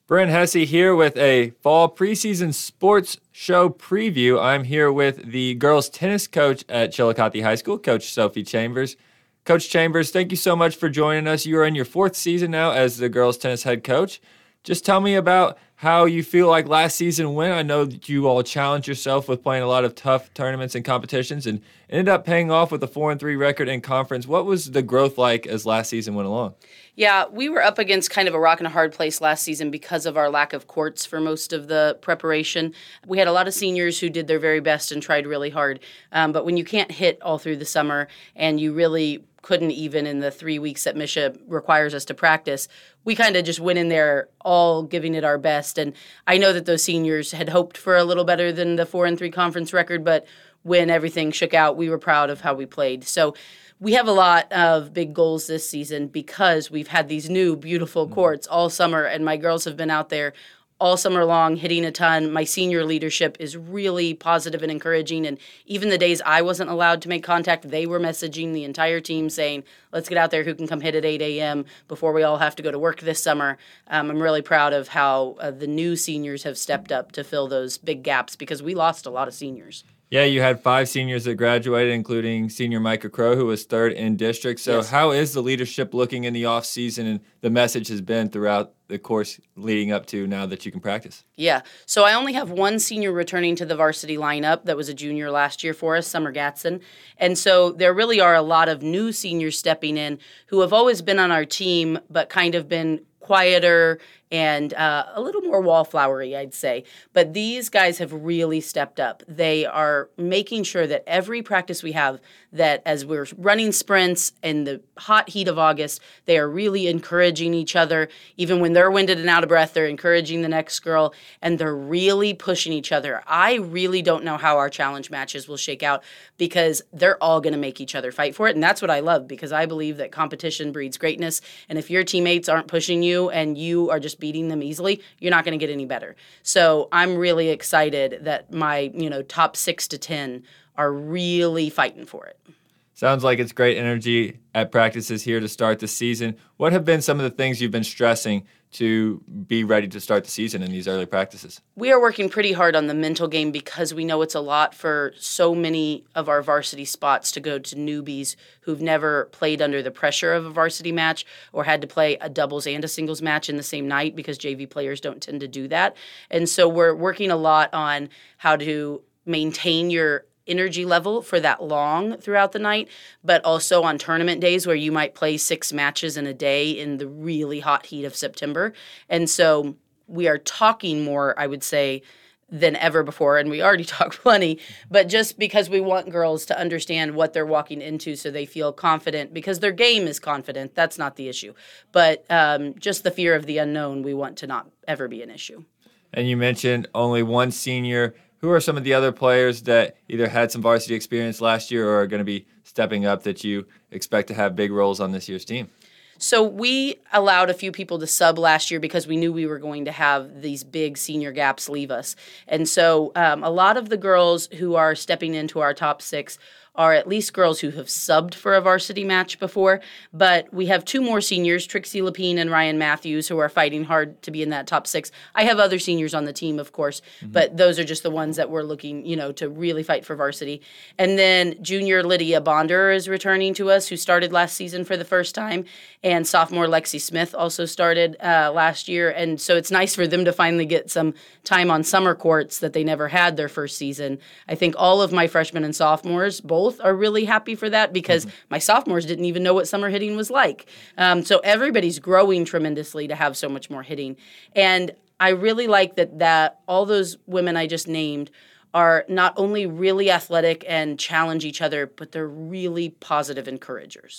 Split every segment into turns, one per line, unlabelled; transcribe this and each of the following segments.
Brent Hesse here with a fall preseason sports show preview. I'm here with the girls tennis coach at Chillicothe High School, Coach Sophie Chambers. Coach Chambers, thank you so much for joining us. You are in your fourth season now as the girls tennis head coach. Just tell me about how you feel like last season went. I know that you all challenged yourself with playing a lot of tough tournaments and competitions and ended up paying off with a 4-3 record in conference. What was the growth like as last season went along?
Yeah, we were up against kind of a rock and a hard place last season because of our lack of courts for most of the preparation. We had a lot of seniors who did their very best and tried really hard. But when you can't hit all through the summer and you really couldn't even in the 3 weeks that Misha requires us to practice, we kind of just went in there all giving it our best. And I know that those seniors had hoped for a little better than the 4-3 conference record, but when everything shook out, we were proud of how we played. So we have a lot of big goals this season because we've had these new beautiful courts all summer, and my girls have been out there all summer long hitting a ton. My senior leadership is really positive and encouraging, and even the days I wasn't allowed to make contact, they were messaging the entire team saying, let's get out there, who can come hit at 8 a.m. before we all have to go to work this summer. I'm really proud of how the new seniors have stepped up to fill those big gaps because we lost a lot of seniors.
Yeah, you had 5 seniors that graduated, including senior Micah Crow, who was third in district. So
Yes.
How is the leadership looking in the offseason, and the message has been throughout the course leading up to now that you can practice?
Yeah, so I only have one senior returning to the varsity lineup that was a junior last year for us, Summer Gatson. And so there really are a lot of new seniors stepping in who have always been on our team but kind of been quieter and a little more wallflowery, I'd say. But these guys have really stepped up. They are making sure that every practice we have, that as we're running sprints in the hot heat of August, they are really encouraging each other. Even when they're winded and out of breath, they're encouraging the next girl, and they're really pushing each other. I really don't know how our challenge matches will shake out because they're all going to make each other fight for it, and that's what I love because I believe that competition breeds greatness, and if your teammates aren't pushing you and you are just beating them easily, you're not going to get any better. So I'm really excited that my top 6 to 10 are really fighting for it.
Sounds like it's great energy at practices here to start the season. What have been some of the things you've been stressing to be ready to start the season in these early practices?
We are working pretty hard on the mental game because we know it's a lot for so many of our varsity spots to go to newbies who've never played under the pressure of a varsity match or had to play a doubles and a singles match in the same night because JV players don't tend to do that. And so we're working a lot on how to maintain your energy level for that long throughout the night, but also on tournament days where you might play 6 matches in a day in the really hot heat of September. And so we are talking more, I would say, than ever before, and we already talk plenty, but just because we want girls to understand what they're walking into so they feel confident, because their game is confident, that's not the issue. But just the fear of the unknown, we want to not ever be an issue.
And you mentioned only one senior. Who are some of the other players that either had some varsity experience last year or are going to be stepping up that you expect to have big roles on this year's team?
So we allowed a few people to sub last year because we knew we were going to have these big senior gaps leave us. And so a lot of the girls who are stepping into our top 6 are at least girls who have subbed for a varsity match before. But we have 2 more seniors, Trixie Lapine and Ryan Matthews, who are fighting hard to be in that top 6. I have other seniors on the team, of course, but those are just the ones that we're looking, to really fight for varsity. And then junior Lydia Bonder is returning to us, who started last season for the first time. And sophomore Lexi Smith also started last year. And so it's nice for them to finally get some time on summer courts that they never had their first season. I think all of my freshmen and sophomores both are really happy for that because my sophomores didn't even know what summer hitting was like. So everybody's growing tremendously to have so much more hitting. And I really like that all those women I just named are not only really athletic and challenge each other, but they're really positive encouragers.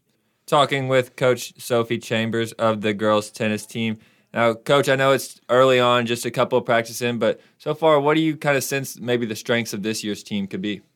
Talking with Coach Sophie Chambers of the girls tennis team. Now, Coach, I know it's early on, just a couple of practices in, but so far, what do you kind of sense maybe the strengths of this year's team could be?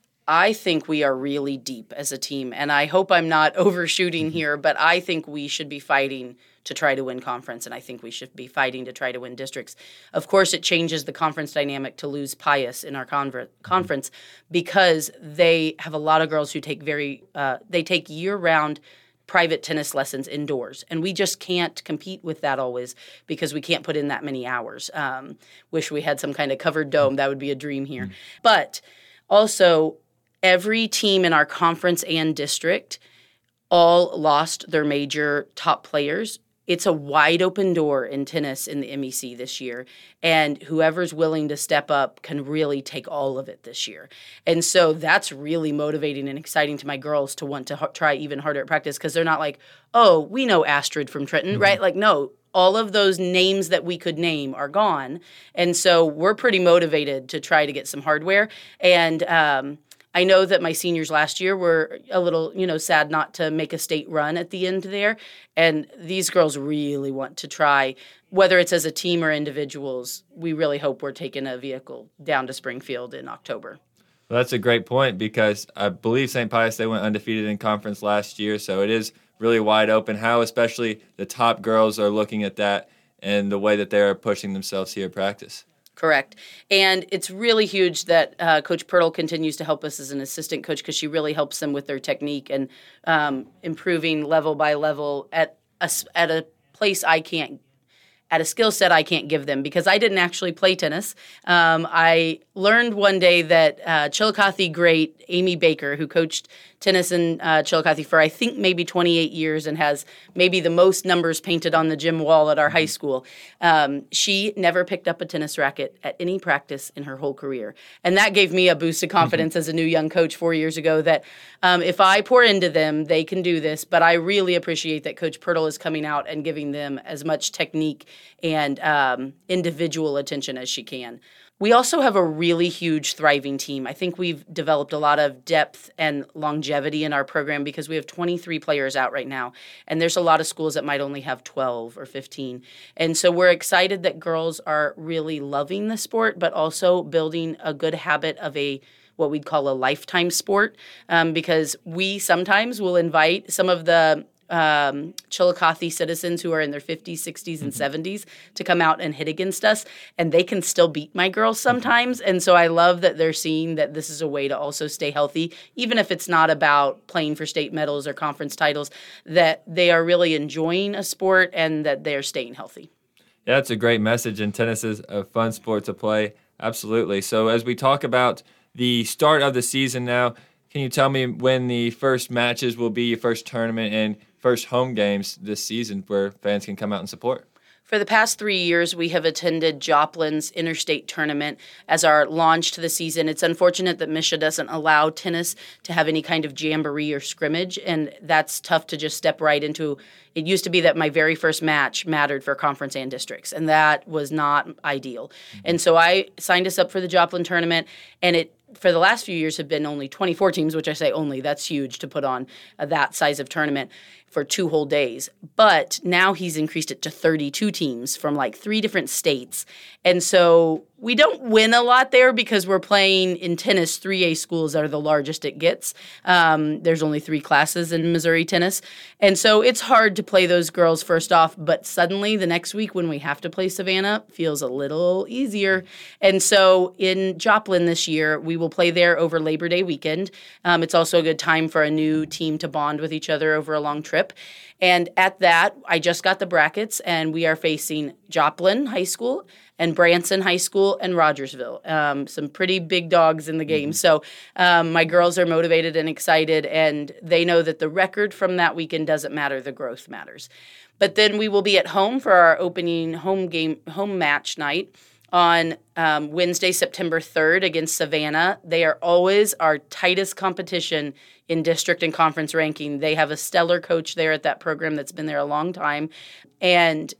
I think we are really deep as a team, and I hope I'm not overshooting here, but I think we should be fighting to try to win conference, and I think we should be fighting to try to win districts. Of course, it changes the conference dynamic to lose Pius in our conference because they have a lot of girls who take they take year-round private tennis lessons indoors. And we just can't compete with that always because we can't put in that many hours. Wish we had some kind of covered dome. That would be a dream here. But also, every team in our conference and district all lost their major top players. It's a wide open door in tennis in the MEC this year, and whoever's willing to step up can really take all of it this year. And so that's really motivating and exciting to my girls to want to try even harder at practice because they're not like, oh, we know Astrid from Trenton, right? Like, no, all of those names that we could name are gone. And so we're pretty motivated to try to get some hardware. And I know that my seniors last year were a little, sad not to make a state run at the end there. And these girls really want to try, whether it's as a team or individuals. We really hope we're taking a vehicle down to Springfield in October.
Well, that's a great point because I believe St. Pius, they went undefeated in conference last year. So it is really wide open. How especially the top girls are looking at that and the way that they're pushing themselves here at practice.
Correct. And it's really huge that Coach Pirtle continues to help us as an assistant coach because she really helps them with their technique and improving level by level at a place at a skill set I can't give them because I didn't actually play tennis. I learned one day that Chillicothe great Amy Baker, who coached tennis in Chillicothe for I think maybe 28 years and has maybe the most numbers painted on the gym wall at our high school. She never picked up a tennis racket at any practice in her whole career. And that gave me a boost of confidence as a new young coach 4 years ago that if I pour into them, they can do this. But I really appreciate that Coach Pirtle is coming out and giving them as much technique and individual attention as she can. We also have a really huge, thriving team. I think we've developed a lot of depth and longevity in our program because we have 23 players out right now, and there's a lot of schools that might only have 12 or 15. And so we're excited that girls are really loving the sport, but also building a good habit of what we'd call a lifetime sport because we sometimes will invite some of the Chillicothe citizens who are in their 50s, 60s, and 70s to come out and hit against us, and they can still beat my girls sometimes. And so I love that they're seeing that this is a way to also stay healthy, even if it's not about playing for state medals or conference titles, that they are really enjoying a sport and that they're staying healthy.
Yeah, that's a great message, and tennis is a fun sport to play. Absolutely. So as we talk about the start of the season now, can you tell me when the first matches will be, your first tournament and first home games this season where fans can come out and support?
For the past 3 years, we have attended Joplin's Interstate Tournament as our launch to the season. It's unfortunate that MSHSAA doesn't allow tennis to have any kind of jamboree or scrimmage, and that's tough to just step right into. It used to be that my very first match mattered for conference and districts, and that was not ideal. And so I signed us up for the Joplin Tournament, and it for the last few years have been only 24 teams, which I say only. That's huge to put on that size of tournament for 2 whole days. But now he's increased it to 32 teams from like 3 different states. And so we don't win a lot there because we're playing in tennis 3A schools that are the largest it gets. There's only 3 classes in Missouri tennis. And so it's hard to play those girls first off, but suddenly the next week when we have to play Savannah feels a little easier. And so in Joplin this year, we will play there over Labor Day weekend. It's also a good time for a new team to bond with each other over a long trip. And at that, I just got the brackets, and we are facing Joplin High School and Branson High School and Rogersville. Some pretty big dogs in the game. So my girls are motivated and excited, and they know that the record from that weekend doesn't matter. The growth matters. But then we will be at home for our opening home match night on Wednesday, September 3rd against Savannah. They are always our tightest competition in district and conference ranking. They have a stellar coach there at that program that's been there a long time. And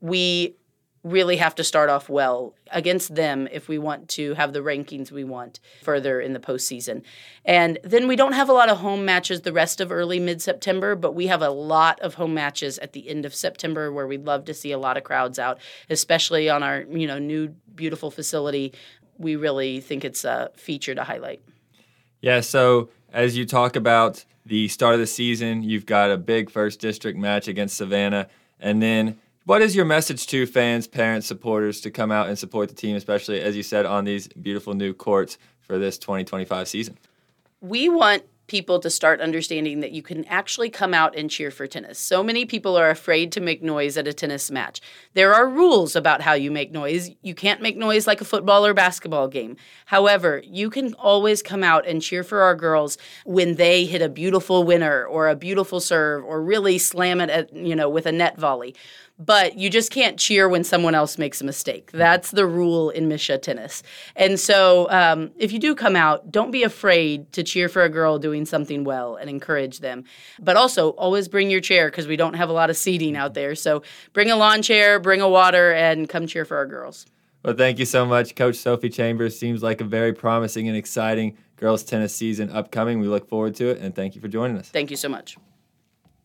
we really have to start off well against them if we want to have the rankings we want further in the postseason. And then we don't have a lot of home matches the rest of early mid-September, but we have a lot of home matches at the end of September where we'd love to see a lot of crowds out, especially on our new beautiful facility. We really think it's a feature to highlight.
Yeah, so as you talk about the start of the season, you've got a big first district match against Savannah, and then what is your message to fans, parents, supporters to come out and support the team, especially, as you said, on these beautiful new courts for this 2025 season?
We want people to start understanding that you can actually come out and cheer for tennis. So many people are afraid to make noise at a tennis match. There are rules about how you make noise. You can't make noise like a football or basketball game. However, you can always come out and cheer for our girls when they hit a beautiful winner or a beautiful serve or really slam it at, with a net volley. But you just can't cheer when someone else makes a mistake. That's the rule in Misha tennis. And so if you do come out, don't be afraid to cheer for a girl doing something well and encourage them. But also always bring your chair because we don't have a lot of seating out there. So bring a lawn chair, bring a water, and come cheer for our girls.
Well, thank you so much, Coach Sophie Chambers. Seems like a very promising and exciting girls tennis season upcoming. We look forward to it, and thank you for joining us.
Thank you so much.